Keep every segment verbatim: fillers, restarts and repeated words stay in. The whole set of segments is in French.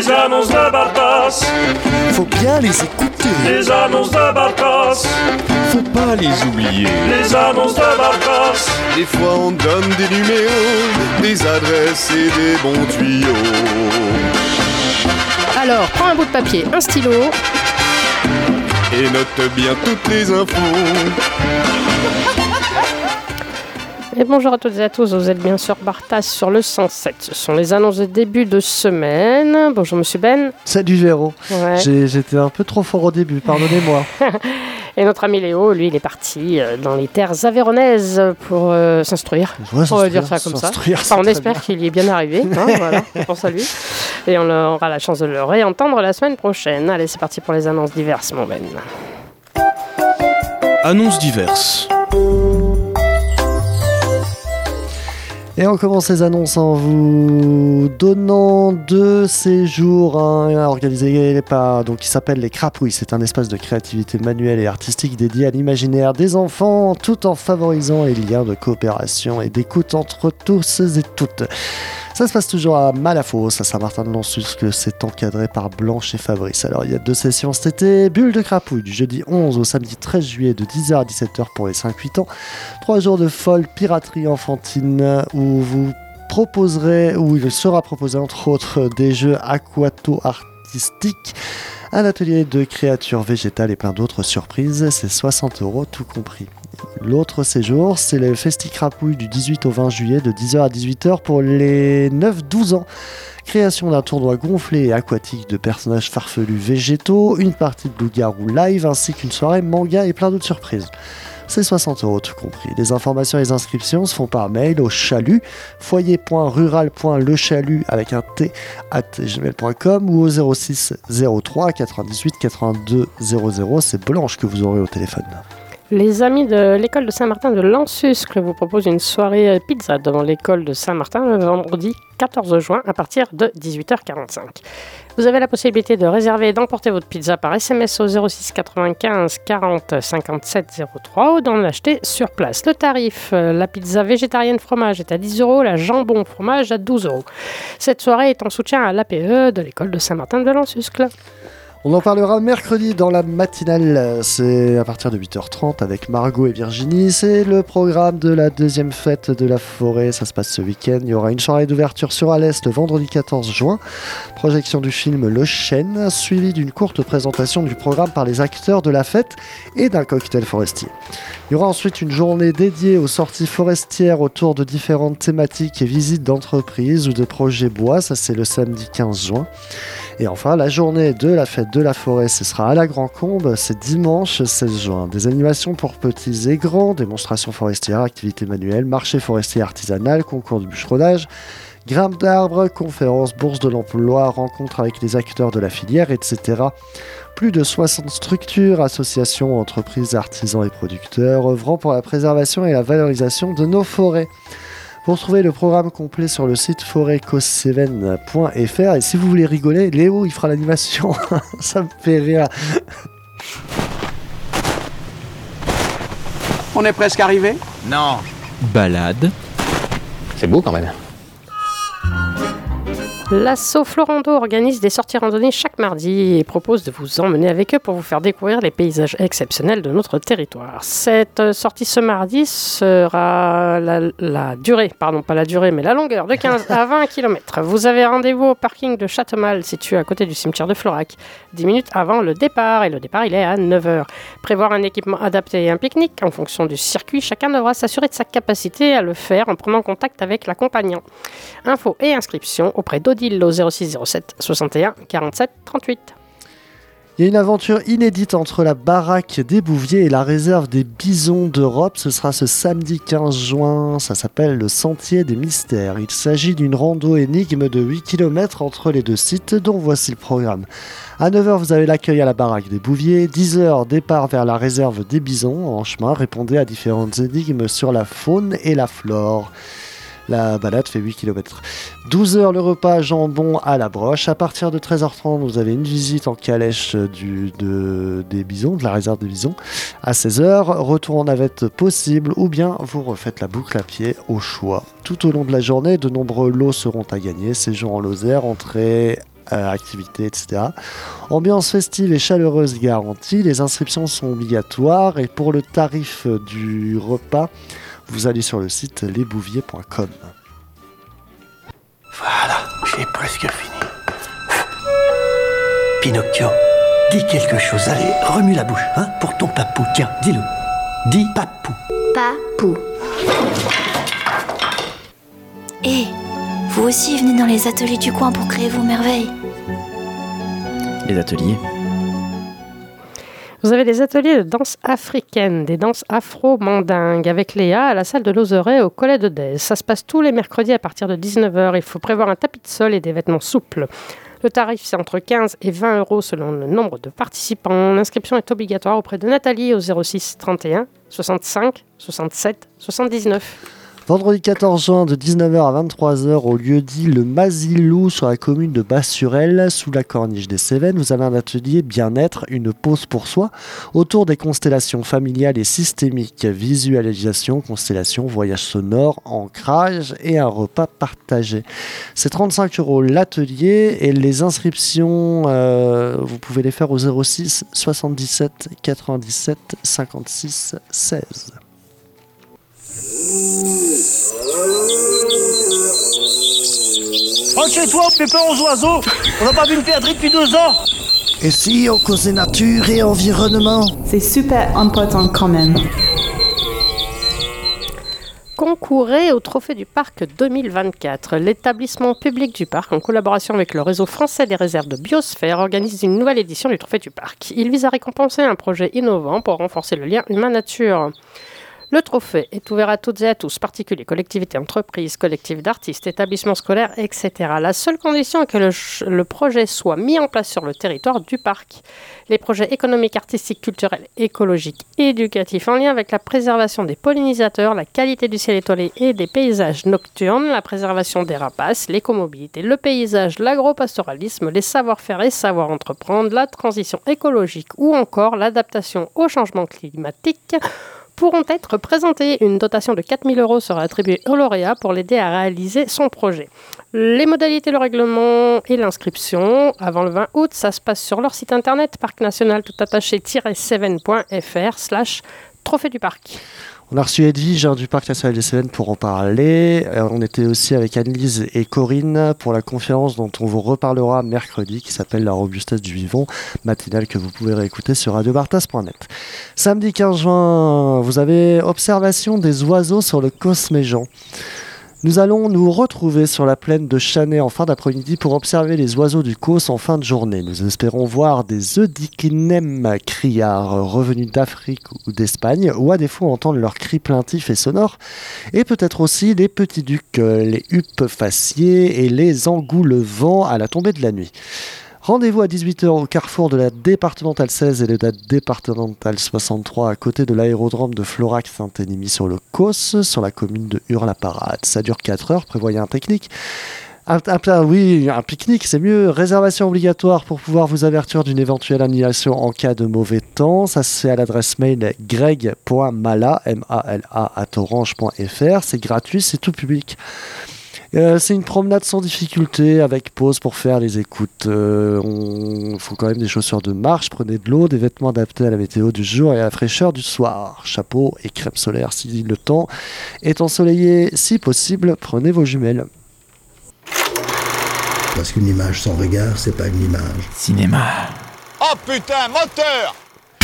Les annonces de Bartas, faut bien les écouter. Les annonces de Bartas, faut pas les oublier. Les annonces de Bartas, des fois on donne des numéros, des adresses et des bons tuyaux. Alors, prends un bout de papier, un stylo. Et note bien toutes les infos. Et bonjour à toutes et à tous, vous êtes bien sur Bartas sur le cent sept. Ce sont les annonces de début de semaine. Bonjour Monsieur Ben. Salut Véro. Ouais. J'ai, j'étais un peu trop fort au début, pardonnez-moi. Et notre ami Léo, lui, il est parti dans les terres aveyronaises pour euh, s'instruire. Ouais, on va dire ça comme ça. Enfin, on espère bien. Qu'il y est bien arrivé. Hein, voilà, on pense à lui. Et on aura la chance de le réentendre la semaine prochaine. Allez, c'est parti pour les annonces diverses, mon Ben. Annonces diverses. Et on commence les annonces en vous donnant deux séjours hein, organisés par, donc, qui s'appelle les Crapouilles. C'est un espace de créativité manuelle et artistique dédié à l'imaginaire des enfants, tout en favorisant les liens de coopération et d'écoute entre tous et toutes. Ça se passe toujours à Malafosse, à Saint-Martin-de-Lansus, c'est encadré par Blanche et Fabrice. Alors, il y a deux sessions cet été. Bulle de crapouille, du jeudi onze au samedi treize juillet, de dix heures à dix-sept heures pour les cinq huit ans. Trois jours de folle piraterie enfantine, où vous proposerez, où il sera proposé entre autres des jeux aquato-artistiques, un atelier de créatures végétales et plein d'autres surprises. C'est soixante euros tout compris. L'autre séjour, c'est le Festi Crapouille du dix-huit au vingt juillet de dix heures à dix-huit heures pour les neuf douze ans. Création d'un tournoi gonflé et aquatique de personnages farfelus végétaux, une partie de loup-garou live ainsi qu'une soirée manga et plein d'autres surprises. C'est soixante euros tout compris. Les informations et les inscriptions se font par mail au chalut, foyer point rural point le chalut avec un T arobase gmail point com ou au zéro six zéro trois quatre-vingt-dix-huit quatre-vingt-deux zéro zéro. C'est Blanche que vous aurez au téléphone. Les amis de l'école de Saint-Martin de Lansuscle vous proposent une soirée pizza devant l'école de Saint-Martin le vendredi quatorze juin à partir de dix-huit heures quarante-cinq. Vous avez la possibilité de réserver et d'emporter votre pizza par S M S au zéro six quatre-vingt-quinze quarante cinquante-sept zéro trois ou d'en l'acheter sur place. Le tarif, la pizza végétarienne fromage est à dix euros, la jambon fromage à douze euros. Cette soirée est en soutien à l'A P E de l'école de Saint-Martin de Lansuscle. On en parlera mercredi dans la matinale, c'est à partir de huit heures trente avec Margot et Virginie. C'est le programme de la deuxième fête de la forêt, ça se passe ce week-end. Il y aura une soirée d'ouverture sur Alès le vendredi quatorze juin, projection du film Le Chêne, suivi d'une courte présentation du programme par les acteurs de la fête et d'un cocktail forestier. Il y aura ensuite une journée dédiée aux sorties forestières autour de différentes thématiques et visites d'entreprises ou de projets bois, ça c'est le samedi quinze juin. Et enfin, la journée de la fête de la forêt, ce sera à la Grand-Combe, c'est dimanche seize juin. Des animations pour petits et grands, démonstrations forestières, activités manuelles, marché forestier artisanal, concours de bûcheronnage, grimpe d'arbres, conférences, bourse de l'emploi, rencontres avec les acteurs de la filière, et cetera. Plus de soixante structures, associations, entreprises, artisans et producteurs œuvrant pour la préservation et la valorisation de nos forêts. Vous retrouvez le programme complet sur le site forêt cause cévennes point f r et si vous voulez rigoler, Léo il fera l'animation, ça me fait rire. On est presque arrivé ? Non. Balade. C'est beau quand même. L'asso Florando organise des sorties randonnées chaque mardi et propose de vous emmener avec eux pour vous faire découvrir les paysages exceptionnels de notre territoire. Cette sortie ce mardi sera la, la durée, pardon pas la durée, mais la longueur de quinze à vingt kilomètres. Vous avez rendez-vous au parking de Châteaumal, situé à côté du cimetière de Florac, dix minutes avant le départ, et le départ il est à neuf heures. Prévoir un équipement adapté et un pique-nique en fonction du circuit, chacun devra s'assurer de sa capacité à le faire en prenant contact avec l'accompagnant. Infos et inscriptions auprès d'Odile au zéro six zéro sept soixante et un quarante-sept trente-huit. Il y a une aventure inédite entre la baraque des Bouviers et la réserve des Bisons d'Europe. Ce sera ce samedi quinze juin. Ça s'appelle le Sentier des Mystères. Il s'agit d'une rando énigme de huit kilomètres entre les deux sites, dont voici le programme. À neuf heures, vous avez l'accueil à la baraque des Bouviers. dix heures, départ vers la réserve des Bisons. En chemin, répondez à différentes énigmes sur la faune et la flore. La balade fait huit kilomètres. douze heures, le repas jambon à la broche. À partir de treize heures trente, vous avez une visite en calèche du, de, des bisons, de la réserve des bisons. À seize heures, retour en navette possible ou bien vous refaites la boucle à pied au choix. Tout au long de la journée, de nombreux lots seront à gagner. Séjour en Lozère, entrée euh, activités, et cetera. Ambiance festive et chaleureuse garantie. Les inscriptions sont obligatoires et pour le tarif du repas, vous allez sur le site les bouviers point com. Voilà, j'ai presque fini. Pinocchio, dis quelque chose. Allez, remue la bouche, hein, pour ton papou. Tiens, dis-le. Dis papou. Papou. Et vous aussi venez dans les ateliers du coin pour créer vos merveilles. Les ateliers. Vous avez des ateliers de danse africaine, des danses afro-mandingues avec Léa à la salle de Lozeret au Collet de Dez. Ça se passe tous les mercredis à partir de dix-neuf heures. Il faut prévoir un tapis de sol et des vêtements souples. Le tarif, c'est entre quinze et vingt euros selon le nombre de participants. L'inscription est obligatoire auprès de Nathalie au zéro six trente et un soixante-cinq soixante-sept soixante-dix-neuf. Vendredi quatorze juin de dix-neuf heures à vingt-trois heures au lieu dit le Masilou sur la commune de Bas-sur-Elle, sous la corniche des Cévennes, vous avez un atelier bien-être, une pause pour soi, autour des constellations familiales et systémiques, visualisation, constellation, voyage sonore, ancrage et un repas partagé. C'est trente-cinq euros l'atelier et les inscriptions, euh, vous pouvez les faire au zéro six soixante-dix-sept quatre-vingt-dix-sept cinquante-six seize. Rentre chez toi, fais peur aux oiseaux. On n'a pas vu une perdrix depuis deux ans. Et si on causait nature et environnement? C'est super important quand même. Concourez au Trophée du Parc deux mille vingt-quatre. L'établissement public du parc, en collaboration avec le réseau français des réserves de biosphère, organise une nouvelle édition du Trophée du Parc. Il vise à récompenser un projet innovant pour renforcer le lien humain-nature. Le trophée est ouvert à toutes et à tous, particuliers, collectivités, entreprises, collectifs d'artistes, établissements scolaires, et cetera. La seule condition est que le, le projet soit mis en place sur le territoire du parc. Les projets économiques, artistiques, culturels, écologiques et éducatifs en lien avec la préservation des pollinisateurs, la qualité du ciel étoilé et des paysages nocturnes, la préservation des rapaces, l'écomobilité, le paysage, l'agropastoralisme, les savoir-faire et savoir-entreprendre, la transition écologique ou encore l'adaptation au changement climatique pourront être présentés. Une dotation de quatre mille euros sera attribuée au lauréat pour l'aider à réaliser son projet. Les modalités, le règlement et l'inscription avant le vingt août, ça se passe sur leur site internet parcnational tout attaché cévennes point f r slash trophée du parc. On a reçu Edwige hein, du Parc National des Cévennes pour en parler. Euh, on était aussi avec Anne-Lise et Corinne pour la conférence dont on vous reparlera mercredi qui s'appelle La robustesse du vivant, matinale que vous pouvez réécouter sur radio bartas point net. Samedi quinze juin, vous avez observation des oiseaux sur le Cosméjean. Nous allons nous retrouver sur la plaine de Chanay en fin d'après-midi pour observer les oiseaux du Causse en fin de journée. Nous espérons voir des Eudicnem criards revenus d'Afrique ou d'Espagne, ou à défaut entendre leurs cris plaintifs et sonores, et peut-être aussi les petits ducs, les huppes faciés et les engoulevents à la tombée de la nuit. Rendez-vous à dix-huit heures au carrefour de la départementale seize et de la départementale soixante-trois à côté de l'aérodrome de Florac-Saint-Énimie sur le Causse, sur la commune de Hurle-la-Parade. Ça dure quatre heures, prévoyez un pique-nique. Un, un, oui, un pique-nique, c'est mieux. Réservation obligatoire pour pouvoir vous avertir d'une éventuelle annulation en cas de mauvais temps. Ça se fait à l'adresse mail greg point mala, M A L A, arobase orange point f r. C'est gratuit, c'est tout public. Euh, c'est une promenade sans difficulté avec pause pour faire les écoutes. Il euh, faut quand même des chaussures de marche, prenez de l'eau, des vêtements adaptés à la météo du jour et à la fraîcheur du soir. Chapeau et crème solaire si le temps est ensoleillé. Si possible, prenez vos jumelles. Parce qu'une image sans regard, c'est pas une image. Cinéma. Oh putain, moteur!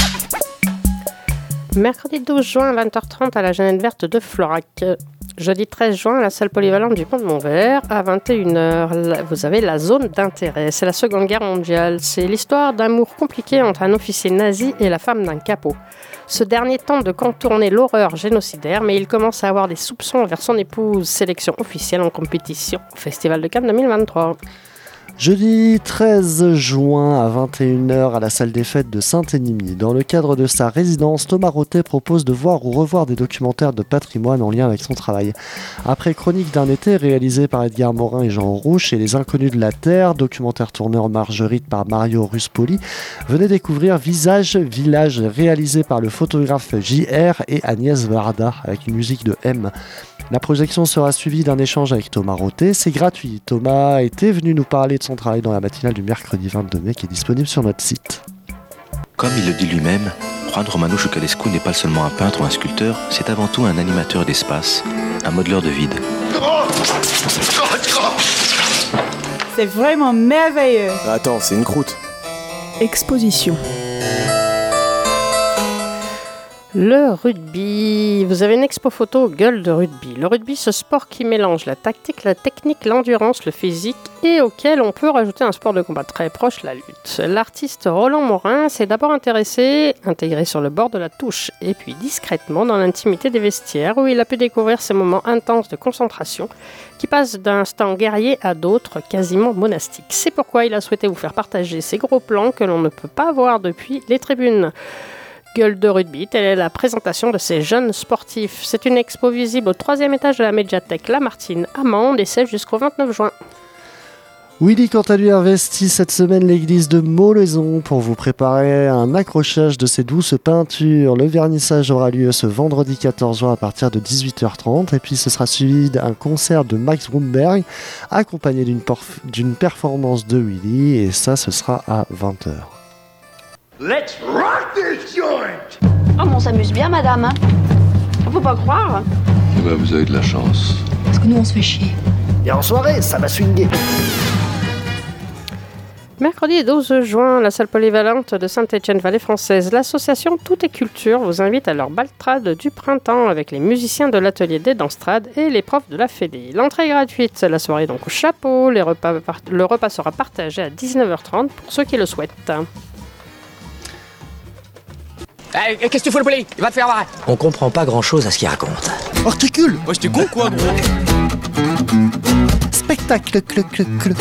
Mercredi douze juin à vingt heures trente à la Jeannette Verte de Florac. Jeudi treize juin à la salle polyvalente du Pont de Montvert à vingt et une heures. Vous avez la zone d'intérêt. C'est la Seconde Guerre mondiale. C'est l'histoire d'amour compliqué entre un officier nazi et la femme d'un capot. Ce dernier tente de contourner l'horreur génocidaire, mais il commence à avoir des soupçons envers son épouse. Sélection officielle en compétition au Festival de Cannes deux mille vingt-trois. Jeudi treize juin à vingt et une heures à la salle des fêtes de Saint-Énimie. Dans le cadre de sa résidence, Thomas Rotet propose de voir ou revoir des documentaires de patrimoine en lien avec son travail. Après Chronique d'un été, réalisé par Edgar Morin et Jean Rouche, et Les Inconnus de la Terre, documentaire tourné en marguerite par Mario Ruspoli, venez découvrir Visage Village, réalisé par le photographe J R et Agnès Varda, avec une musique de M. La projection sera suivie d'un échange avec Thomas Rotet. C'est gratuit. Thomas était venu nous parler de son travail dans la matinale du mercredi vingt-deux mai qui est disponible sur notre site. Comme il le dit lui-même, Juan Romano Chocalescu n'est pas seulement un peintre ou un sculpteur, c'est avant tout un animateur d'espace, un modeleur de vide. C'est vraiment merveilleux. Attends, c'est une croûte. Exposition. Le rugby. Vous avez une expo photo gueule de rugby. Le rugby, ce sport qui mélange la tactique, la technique, l'endurance, le physique et auquel on peut rajouter un sport de combat très proche, la lutte. L'artiste Roland Morin s'est d'abord intéressé, intégré sur le bord de la touche et puis discrètement dans l'intimité des vestiaires où il a pu découvrir ces moments intenses de concentration qui passent d'un instant guerrier à d'autres quasiment monastiques. C'est pourquoi il a souhaité vous faire partager ces gros plans que l'on ne peut pas voir depuis les tribunes. Gueule de rugby, telle est la présentation de ces jeunes sportifs. C'est une expo visible au troisième étage de la médiathèque Lamartine à Mende et c'est jusqu'au vingt-neuf juin. Willy, quant à lui, investit cette semaine l'église de Molaison pour vous préparer un accrochage de ses douces peintures. Le vernissage aura lieu ce vendredi quatorze juin à partir de dix-huit heures trente et puis ce sera suivi d'un concert de Max Grunberg accompagné d'une, porf- d'une performance de Willy et ça, ce sera à vingt heures. Let's rock this joint! Oh, mais on s'amuse bien, madame. Hein. On peut pas croire. Eh ben, vous avez de la chance. Parce que nous, on se fait chier. Et en soirée, ça va swinguer. Mercredi douze juin, la salle polyvalente de Saint-Étienne-Vallée Française, l'association Tout est Culture vous invite à leur baltrade du printemps avec les musiciens de l'atelier des Danstrad et les profs de la Fédé. L'entrée est gratuite, la soirée donc au chapeau, les repas, le repas sera partagé à dix-neuf heures trente pour ceux qui le souhaitent. Eh, qu'est-ce que tu fous le poulet? Il va te faire avoir. On comprend pas grand-chose à ce qu'il raconte. Articule. Moi, j'étais con, quoi, gros? Spectacle, clou, clou, clou.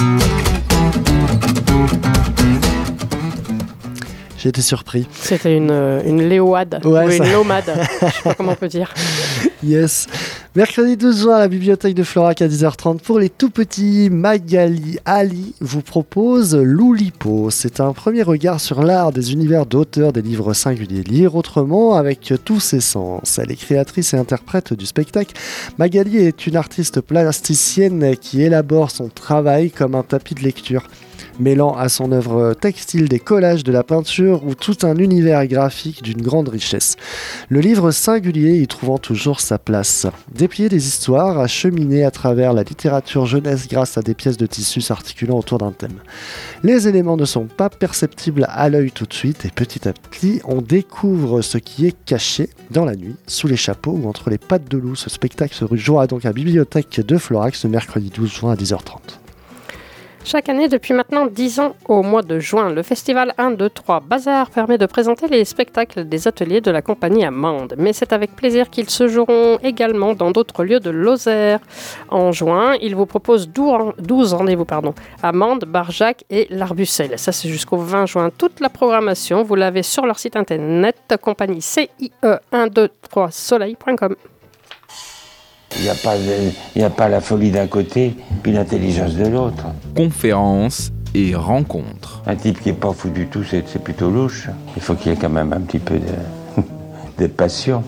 J'ai été surpris. C'était une, une léoade, ouais, ou ça... une lomade, je sais pas comment on peut dire. Yes. Mercredi douze juin à la bibliothèque de Florac à dix heures trente pour les tout petits, Magali Ali vous propose Loulipo. C'est un premier regard sur l'art des univers d'auteurs des livres singuliers. Lire autrement avec tous ses sens. Elle est créatrice et interprète du spectacle. Magali est une artiste plasticienne qui élabore son travail comme un tapis de lecture, mêlant à son œuvre textile des collages, de la peinture ou tout un univers graphique d'une grande richesse. Le livre singulier y trouvant toujours sa place. Déplier des histoires, acheminer à travers la littérature jeunesse grâce à des pièces de tissu s'articulant autour d'un thème. Les éléments ne sont pas perceptibles à l'œil tout de suite et petit à petit, on découvre ce qui est caché dans la nuit, sous les chapeaux ou entre les pattes de loup. Ce spectacle se jouera donc à la bibliothèque de Florac ce mercredi douze juin à dix heures trente. Chaque année, depuis maintenant dix ans, au mois de juin, le festival un, deux, trois Bazar permet de présenter les spectacles des ateliers de la compagnie à Mende. Mais c'est avec plaisir qu'ils se joueront également dans d'autres lieux de Lozère. En juin, ils vous proposent douze rendez-vous pardon, à Mende, Barjac et l'Arbucel. Ça, c'est jusqu'au vingt juin. Toute la programmation, vous l'avez sur leur site internet, compagnie C I E un deux trois soleil point com. Il n'y a pas de, il n'y a pas la folie d'un côté, puis l'intelligence de l'autre. Conférences et rencontres. Un type qui n'est pas fou du tout, c'est, c'est plutôt louche. Il faut qu'il y ait quand même un petit peu de, de passion.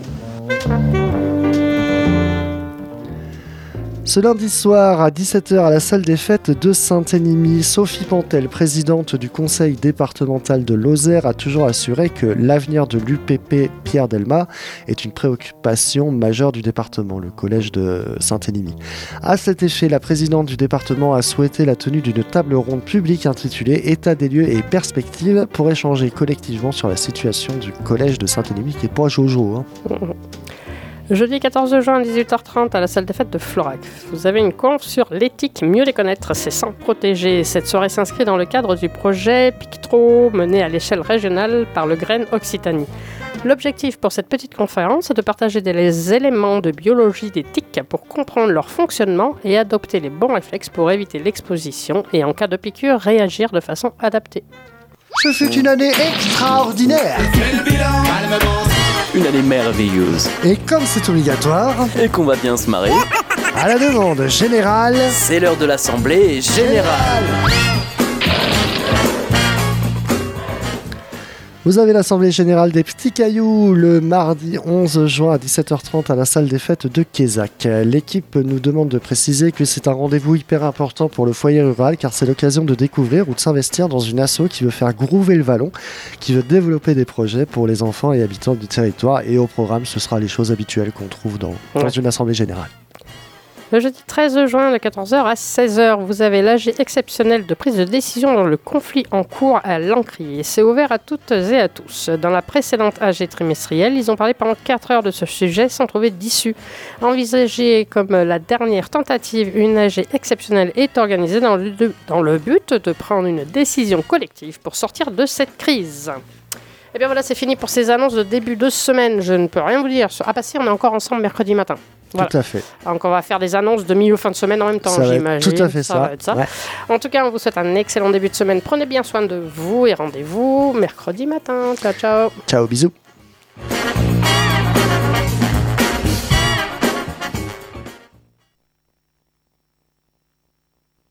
Ce lundi soir à dix-sept heures à la salle des fêtes de Saint-Énimie, Sophie Pantel, présidente du conseil départemental de Lozère, a toujours assuré que l'avenir de l'U P P Pierre Delmas est une préoccupation majeure du département, le collège de Saint-Énimie. À cet effet, la présidente du département a souhaité la tenue d'une table ronde publique intitulée « État des lieux et perspectives » pour échanger collectivement sur la situation du collège de Saint-Énimie qui est pas jojo. Hein. Jeudi quatorze juin à dix-huit heures trente à la salle des fêtes de Florac. Vous avez une conf sur l'éthique, mieux les connaître, c'est sans protéger. Cette soirée s'inscrit dans le cadre du projet Pictro mené à l'échelle régionale par le Graine Occitanie. L'objectif pour cette petite conférence est de partager des éléments de biologie d'éthique pour comprendre leur fonctionnement et adopter les bons réflexes pour éviter l'exposition et en cas de piqûre réagir de façon adaptée. Ce fut une année extraordinaire. Une année merveilleuse. Et comme c'est obligatoire, et qu'on va bien se marrer, à la demande générale, c'est l'heure de l'Assemblée générale. Vous avez l'Assemblée Générale des Petits Cailloux le mardi onze juin à dix-sept heures trente à la salle des fêtes de Quézac. L'équipe nous demande de préciser que c'est un rendez-vous hyper important pour le foyer rural car c'est l'occasion de découvrir ou de s'investir dans une asso qui veut faire groover le vallon, qui veut développer des projets pour les enfants et habitants du territoire. Et au programme, ce sera les choses habituelles qu'on trouve dans, dans une Assemblée Générale. Le jeudi treize juin, de quatorze heures à seize heures, vous avez l'A G exceptionnel de prise de décision dans le conflit en cours à l'Encrier. C'est ouvert à toutes et à tous. Dans la précédente A G trimestrielle, ils ont parlé pendant quatre heures de ce sujet sans trouver d'issue. Envisagée comme la dernière tentative, une A G exceptionnelle est organisée dans le, dans le but de prendre une décision collective pour sortir de cette crise. Et bien voilà, c'est fini pour ces annonces de début de semaine. Je ne peux rien vous dire. Ah bah si, on est encore ensemble mercredi matin. Voilà. Tout à fait. Donc on va faire des annonces de milieu fin de semaine en même temps, ça j'imagine. Tout à fait ça. ça. Va être ça. Ouais. En tout cas, on vous souhaite un excellent début de semaine. Prenez bien soin de vous et rendez-vous mercredi matin. Ciao, ciao. Ciao, bisous.